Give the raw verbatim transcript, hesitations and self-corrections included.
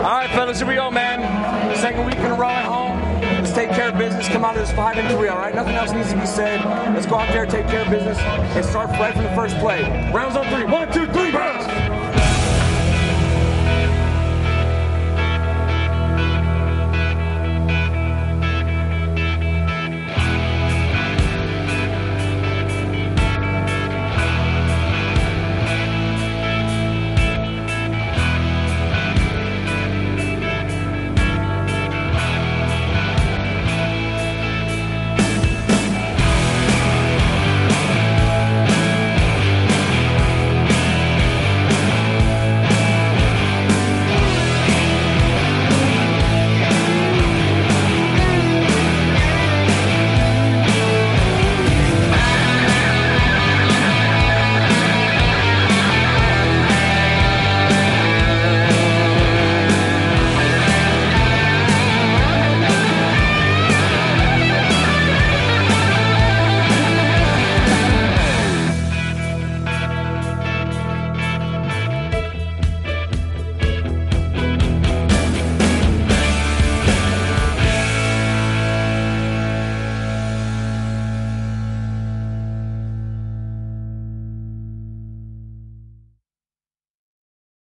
All right, fellas, here we go, man. Second week in a row at home. Let's take care of business. Come out of this five and three, all right? Nothing else needs to be said. Let's go out there, take care of business, and start right from the first play. Rounds on three. One, two, three, round.